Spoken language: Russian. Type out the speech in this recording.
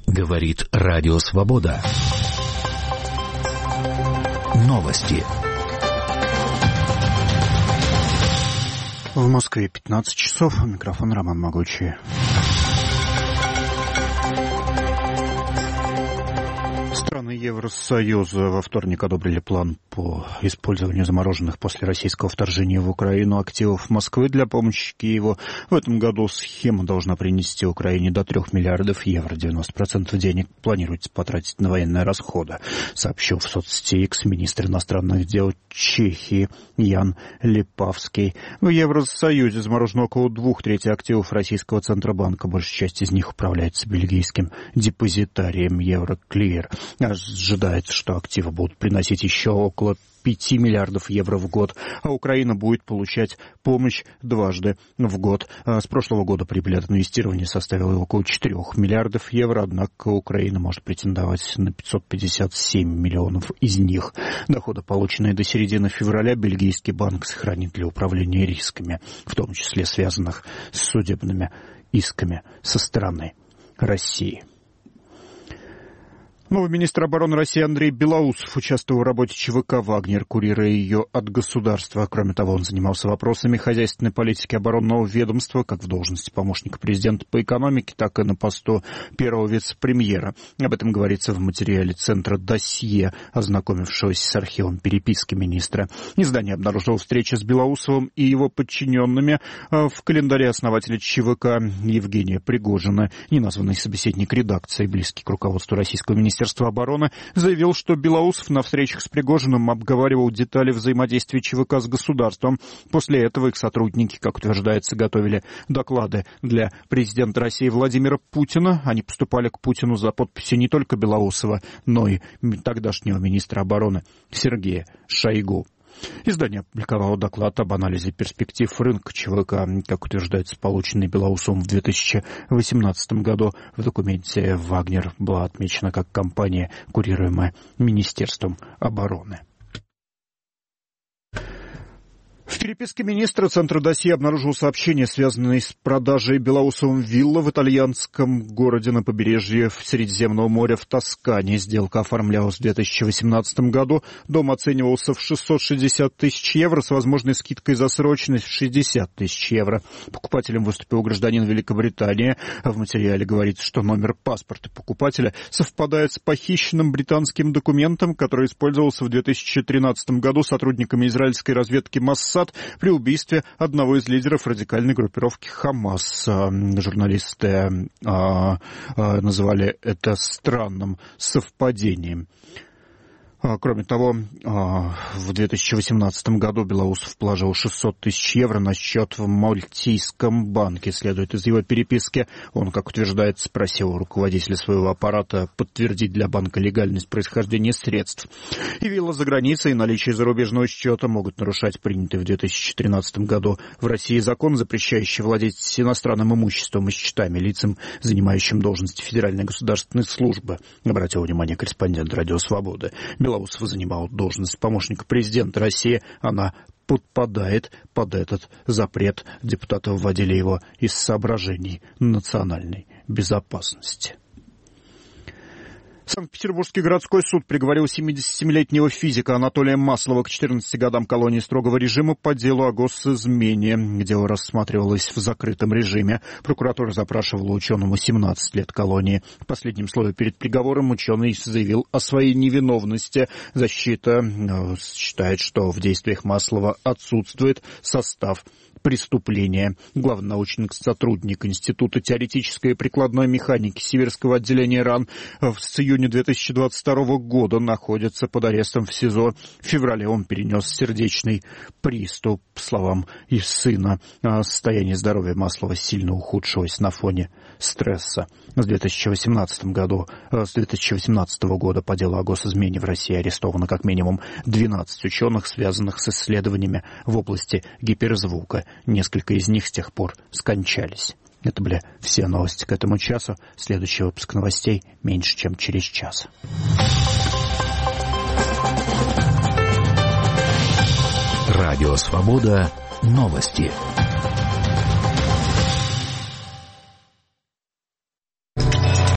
Говорит Радио Свобода. Новости. В Москве 15 часов. Микрофон Роман Могучий. Страны Евросоюза во вторник одобрили план по использованию замороженных после российского вторжения в Украину активов Москвы для помощи Киеву. В этом году схема должна принести Украине до 3 миллиардов евро. 90% денег планируется потратить на военные расходы, сообщил в соцсети X министр иностранных дел Чехии Ян Липавский. В Евросоюзе заморожено около 2/3 активов российского Центробанка. Большая часть из них управляется бельгийским депозитарием Евроклир. Ожидается, что активы будут приносить еще около 5 миллиардов евро в год, а Украина будет получать помощь дважды в год. С прошлого года прибыль от инвестирования составила около 4 миллиардов евро, однако Украина может претендовать на 557 миллионов из них. Доходы, полученные до середины февраля, бельгийский банк сохранит для управления рисками, в том числе связанных с судебными исками со стороны России. Новый министр обороны России Андрей Белоусов участвовал в работе ЧВК «Вагнер», курируя ее от государства. Кроме того, он занимался вопросами хозяйственной политики оборонного ведомства, как в должности помощника президента по экономике, так и на посту первого вице-премьера. Об этом говорится в материале Центра «Досье», ознакомившегося с архивом переписки министра. Издание обнаружило встречу с Белоусовым и его подчиненными в календаре основателя ЧВК Евгения Пригожина. Неназванный собеседник редакции, близкий к руководству российского министерства обороны, заявил, что Белоусов на встречах с Пригожиным обговаривал детали взаимодействия ЧВК с государством. После этого их сотрудники, как утверждается, готовили доклады для президента России Владимира Путина. Они поступали к Путину за подписью не только Белоусова, но и тогдашнего министра обороны Сергея Шойгу. Издание опубликовало доклад об анализе перспектив рынка ЧВК, как утверждается, полученный Белоусовым в 2018 году. В документе «Вагнер» была отмечена как компания, курируемая Министерством обороны. В переписке министра Центра «Досье» обнаружил сообщение, связанное с продажей Белоусовым виллы в итальянском городе на побережье Средиземного моря в Тоскане. Сделка оформлялась в 2018 году. Дом оценивался в 660 тысяч евро с возможной скидкой за срочность в 60 тысяч евро. Покупателем выступил гражданин Великобритании. В материале говорится, что номер паспорта покупателя совпадает с похищенным британским документом, который использовался в 2013 году сотрудниками израильской разведки Моссад при убийстве одного из лидеров радикальной группировки ХАМАС. Журналисты называли это странным совпадением. Кроме того, в 2018 году Белоусов положил 600 тысяч евро на счет в Мальтийском банке. Следует из его переписки. Он, как утверждается, просил руководителя своего аппарата подтвердить для банка легальность происхождения средств. И вилла за границей и наличие зарубежного счета могут нарушать принятый в 2013 году в России закон, запрещающий владеть иностранным имуществом и счетами лицам, занимающим должности Федеральной государственной службы, обратил внимание корреспондент «Радио Свободы». Белоусов занимал должность помощника президента России. Она подпадает под этот запрет. Депутаты вводили его из соображений национальной безопасности. Санкт-Петербургский городской суд приговорил 77-летнего физика Анатолия Маслова к 14 годам колонии строгого режима по делу о госизмене. Дело рассматривалось в закрытом режиме. Прокуратура запрашивала ученому 17 лет колонии. В последнем слове перед приговором ученый заявил о своей невиновности. Защита считает, что в действиях Маслова отсутствует состав преступления. Главный научный сотрудник Института теоретической и прикладной механики Сиверского отделения РАН с июня 2022 года находится под арестом в СИЗО. В феврале он перенес сердечный приступ. По словам и сына, состояние здоровья Маслова сильно ухудшилось на фоне стресса. С 2018 года по делу о госизмене в России арестовано как минимум 12 ученых, связанных с исследованиями в области гиперзвука. Несколько из них с тех пор скончались. Это были все новости к этому часу. Следующий выпуск новостей меньше, чем через час. Радио Свобода. Новости.